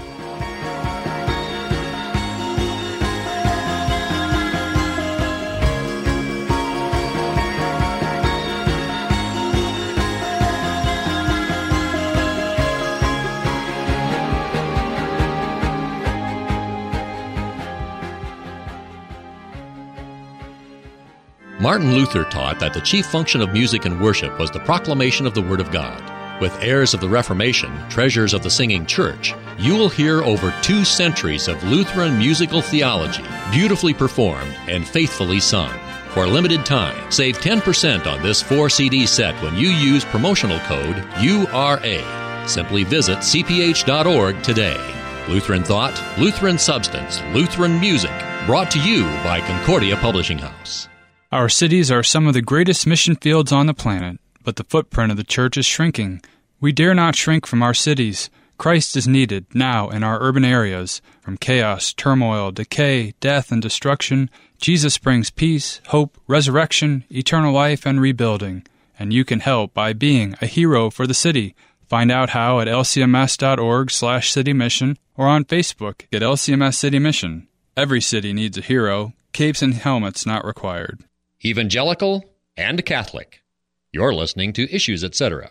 Martin Luther taught that the chief function of music and worship was the proclamation of the Word of God. With heirs of the Reformation, treasures of the singing church, you will hear over two centuries of Lutheran musical theology, beautifully performed and faithfully sung. For a limited time, save ten percent on this four C D set when you use promotional code U R A. Simply visit c p h dot org today. Lutheran Thought, Lutheran Substance, Lutheran Music, brought to you by Concordia Publishing House. Our cities are some of the greatest mission fields on the planet, but the footprint of the church is shrinking. We dare not shrink from our cities. Christ is needed now in our urban areas. From chaos, turmoil, decay, death, and destruction, Jesus brings peace, hope, resurrection, eternal life, and rebuilding. And you can help by being a hero for the city. Find out how at l c m s dot org slash city mission or on Facebook at L C M S City Mission. Every city needs a hero. Capes and helmets not required. Evangelical and Catholic. You're listening to Issues, et cetera.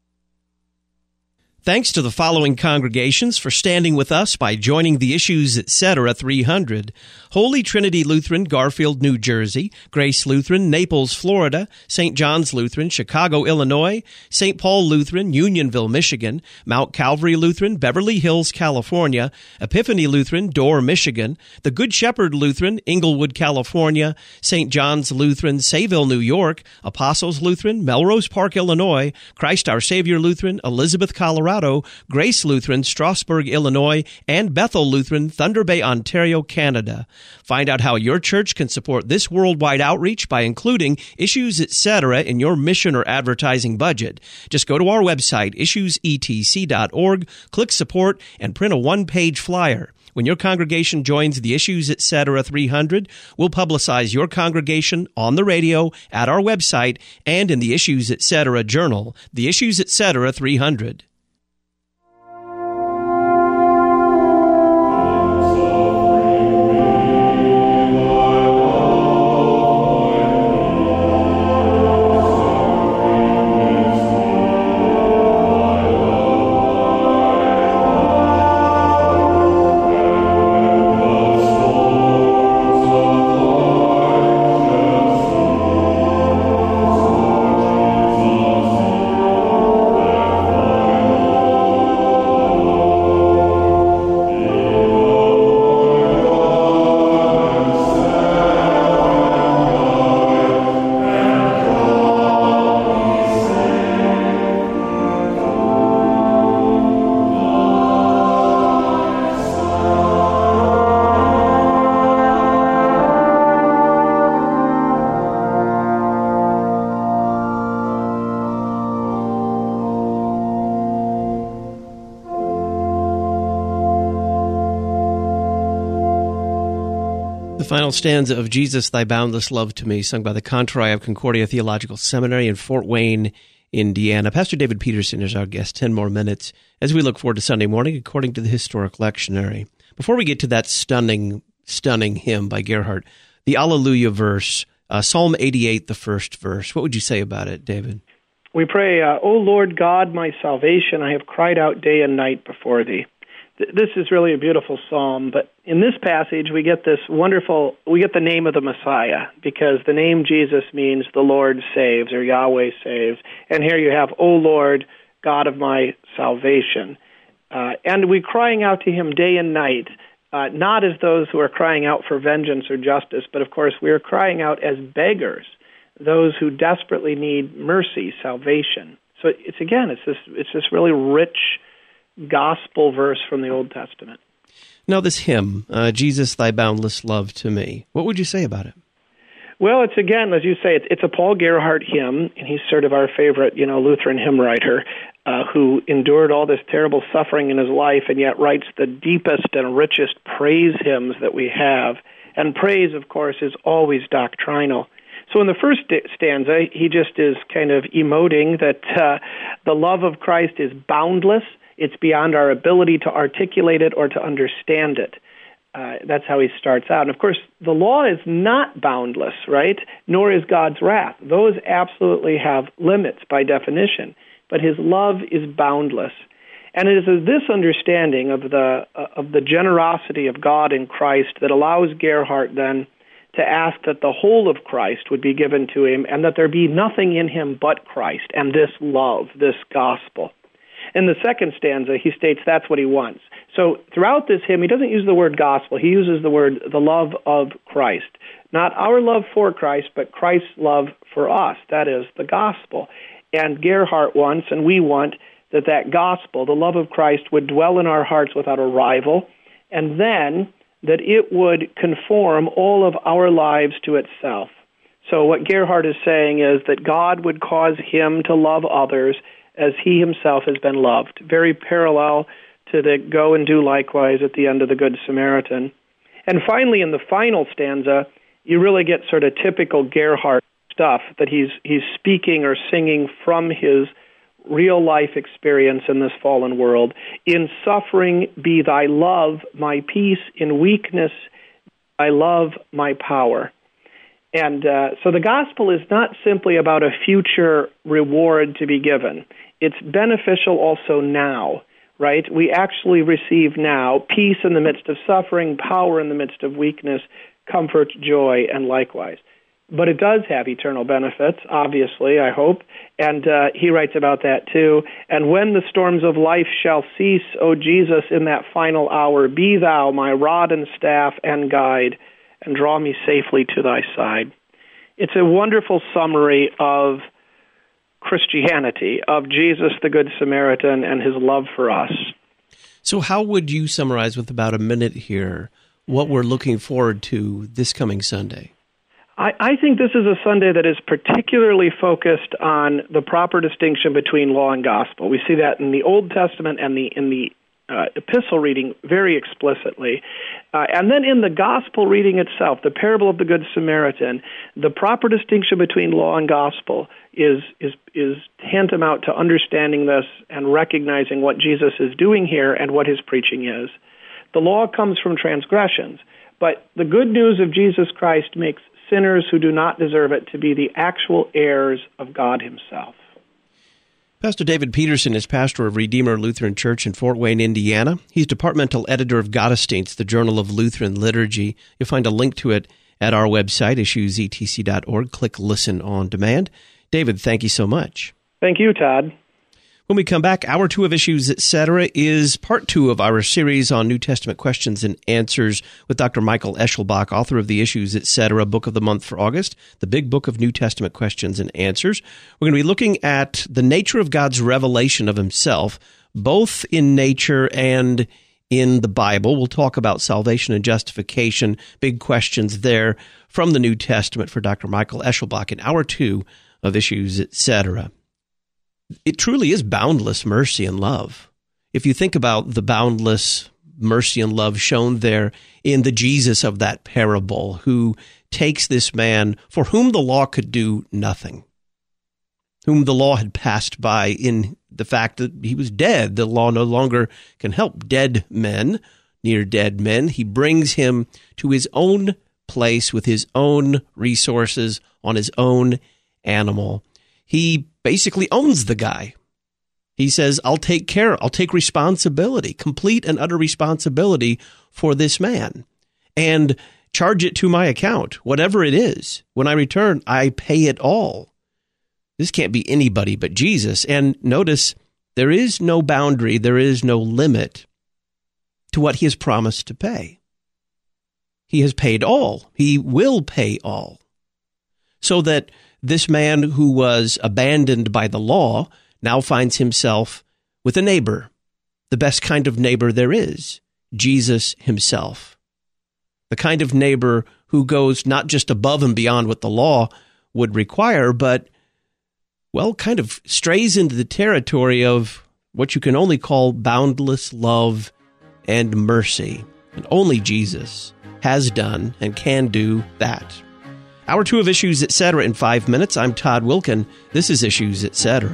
Thanks to the following congregations for standing with us by joining the Issues, et cetera three hundred. Holy Trinity Lutheran, Garfield, New Jersey; Grace Lutheran, Naples, Florida; Saint John's Lutheran, Chicago, Illinois; Saint Paul Lutheran, Unionville, Michigan; Mount Calvary Lutheran, Beverly Hills, California; Epiphany Lutheran, Dorr, Michigan; the Good Shepherd Lutheran, Inglewood, California; Saint John's Lutheran, Sayville, New York; Apostles Lutheran, Melrose Park, Illinois; Christ Our Savior Lutheran, Elizabeth, Colorado; Grace Lutheran, Strasburg, Illinois; and Bethel Lutheran, Thunder Bay, Ontario, Canada. Find out how your church can support this worldwide outreach by including Issues, et cetera in your mission or advertising budget. Just go to our website, issues e t c dot org, click Support, and print a one-page flyer. When your congregation joins the Issues, et cetera three hundred, we'll publicize your congregation on the radio, at our website, and in the Issues, et cetera journal, the Issues, et cetera three hundred. Final stanza of Jesus, Thy Boundless Love to Me, sung by the Contori of Concordia Theological Seminary in Fort Wayne, Indiana. Pastor David Peterson is our guest. Ten more minutes as we look forward to Sunday morning, according to the Historic Lectionary. Before we get to that stunning, stunning hymn by Gerhard, the Alleluia verse, uh, Psalm eighty-eight, the first verse. What would you say about it, David? We pray, uh, O Lord God, my salvation, I have cried out day and night before Thee. This is really a beautiful psalm, but in this passage we get this wonderful, we get the name of the Messiah, because the name Jesus means the Lord saves, or Yahweh saves. And here you have, O Lord, God of my salvation. Uh, and we're crying out to him day and night, uh, not as those who are crying out for vengeance or justice, but of course we are crying out as beggars, those who desperately need mercy, salvation. So it's again, it's this it's this really rich gospel verse from the Old Testament. Now this hymn, uh, Jesus, Thy Boundless Love to Me, what would you say about it? Well, it's again, as you say, it's, it's a Paul Gerhardt hymn, and he's sort of our favorite, you know, Lutheran hymn writer, uh, who endured all this terrible suffering in his life, and yet writes the deepest and richest praise hymns that we have. And praise, of course, is always doctrinal. So in the first stanza, he just is kind of emoting that uh, the love of Christ is boundless. It's beyond our ability to articulate it or to understand it. Uh, that's how he starts out. And of course, the law is not boundless, right? Nor is God's wrath. Those absolutely have limits by definition. But his love is boundless. And it is this understanding of the uh, of the generosity of God in Christ that allows Gerhardt then to ask that the whole of Christ would be given to him and that there be nothing in him but Christ and this love, this gospel. In the second stanza, he states that's what he wants. So throughout this hymn, he doesn't use the word gospel. He uses the word the love of Christ. Not our love for Christ, but Christ's love for us. That is the gospel. And Gerhardt wants, and we want, that that gospel, the love of Christ, would dwell in our hearts without a rival, and then that it would conform all of our lives to itself. So what Gerhardt is saying is that God would cause him to love others as he himself has been loved. Very parallel to the go and do likewise at the end of the Good Samaritan. And finally, in the final stanza, you really get sort of typical Gerhardt stuff, that he's he's speaking or singing from his real life experience in this fallen world. In suffering be thy love my peace, in weakness thy love my power. And uh, so the gospel is not simply about a future reward to be given. It's beneficial also now, right? We actually receive now peace in the midst of suffering, power in the midst of weakness, comfort, joy, and likewise. But it does have eternal benefits, obviously, I hope, and uh, he writes about that too. And when the storms of life shall cease, O Jesus, in that final hour, be thou my rod and staff and guide, and draw me safely to thy side. It's a wonderful summary of Christianity, of Jesus the Good Samaritan and his love for us. So how would you summarize, with about a minute here, what we're looking forward to this coming Sunday? I, I think this is a Sunday that is particularly focused on the proper distinction between law and gospel. We see that in the Old Testament and the in the uh, epistle reading very explicitly. Uh, and then in the gospel reading itself, the parable of the Good Samaritan, the proper distinction between law and gospel is is is tantamount to understanding this and recognizing what Jesus is doing here and what his preaching is. The law comes from transgressions, but the good news of Jesus Christ makes sinners who do not deserve it to be the actual heirs of God himself. Pastor David Peterson is pastor of Redeemer Lutheran Church in Fort Wayne, Indiana. He's departmental editor of Gottesdienst, the Journal of Lutheran Liturgy. You'll find a link to it at our website, issues e t c dot org. Click Listen on Demand. David, thank you so much. Thank you, Todd. When we come back, Hour Two of Issues, et cetera, is part two of our series on New Testament questions and answers with Doctor Michael Eschelbach, author of the Issues, et cetera, book of the month for August, the big book of New Testament questions and answers. We're going to be looking at the nature of God's revelation of himself, both in nature and in the Bible. We'll talk about salvation and justification, big questions there from the New Testament for Doctor Michael Eschelbach in Hour Two of Issues, et cetera. It truly is boundless mercy and love. If you think about the boundless mercy and love shown there in the Jesus of that parable, who takes this man for whom the law could do nothing, whom the law had passed by in the fact that he was dead. The law no longer can help dead men, near dead men. He brings him to his own place with his own resources on his own animal. He basically owns the guy. He says, I'll take care, I'll take responsibility, complete and utter responsibility for this man, and charge it to my account, whatever it is. When I return, I pay it all. This can't be anybody but Jesus. And notice There is no boundary, there is no limit to what he has promised to pay. He has paid all. He will pay all. So that this man who was abandoned by the law now finds himself with a neighbor, the best kind of neighbor there is, Jesus himself. The kind of neighbor who goes not just above and beyond what the law would require, but, well, kind of strays into the territory of what you can only call boundless love and mercy. And only Jesus has done and can do that. Hour two of Issues, et cetera in five minutes. I'm Todd Wilken. This is Issues, et cetera.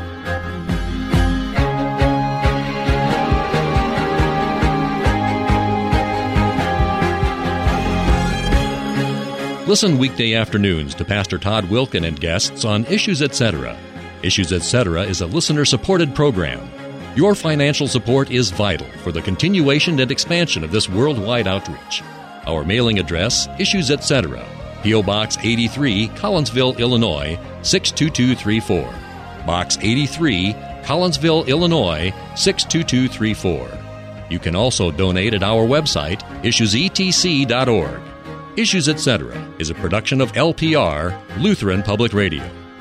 Listen weekday afternoons to Pastor Todd Wilken and guests on Issues, et cetera. Issues, et cetera is a listener-supported program. Your financial support is vital for the continuation and expansion of this worldwide outreach. Our mailing address, Issues, et cetera, P O. Box eighty-three, Collinsville, Illinois, six two two three four. Box eighty-three, Collinsville, Illinois, six two two three four. You can also donate at our website, issues e t c dot org. Issues, et cetera is a production of L P R, Lutheran Public Radio.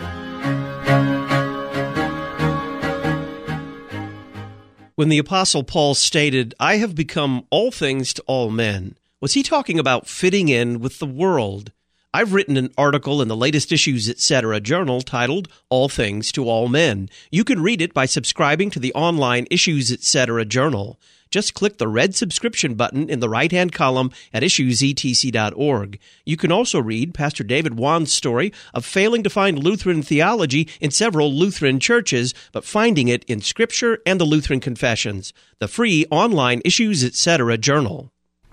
When the Apostle Paul stated, "I have become all things to all men," was he talking about fitting in with the world? I've written an article in the latest Issues, et cetera journal titled All Things to All Men. You can read it by subscribing to the online Issues, et cetera journal. Just click the red subscription button in the right-hand column at issues e t c dot org. You can also read Pastor David Wan's story of failing to find Lutheran theology in several Lutheran churches, but finding it in Scripture and the Lutheran Confessions, the free online Issues, et cetera journal.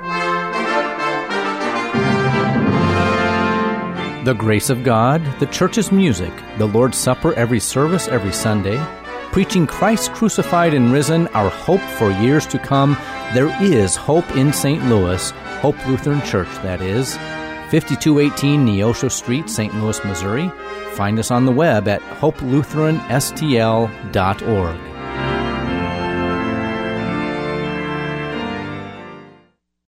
The grace of God, the church's music, the Lord's Supper every service every Sunday, preaching Christ crucified and risen, our hope for years to come. There is hope in Saint Louis, Hope Lutheran Church, that is. fifty-two eighteen Neosho Street, Saint Louis, Missouri. Find us on the web at hope lutheran s t l dot org.